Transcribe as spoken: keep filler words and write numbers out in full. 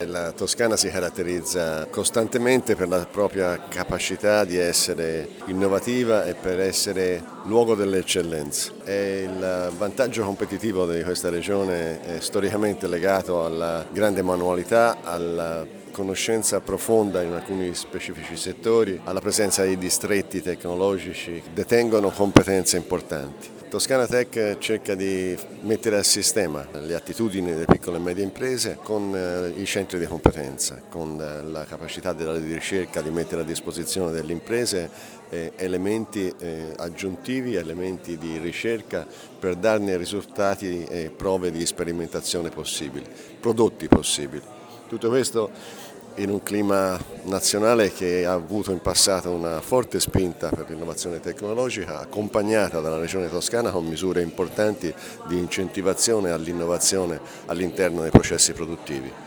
La Toscana si caratterizza costantemente per la propria capacità di essere innovativa e per essere luogo delle eccellenze. E il vantaggio competitivo di questa regione è storicamente legato alla grande manualità, alla conoscenza profonda in alcuni specifici settori, alla presenza di distretti tecnologici che detengono competenze importanti. Toscana Tech cerca di mettere a sistema le attitudini delle piccole e medie imprese con i centri di competenza, con la capacità della ricerca di mettere a disposizione delle imprese elementi aggiuntivi, elementi di ricerca per darne risultati e prove di sperimentazione possibili, prodotti possibili. Tutto questo in un clima nazionale che ha avuto in passato una forte spinta per l'innovazione tecnologica, accompagnata dalla Regione Toscana con misure importanti di incentivazione all'innovazione all'interno dei processi produttivi.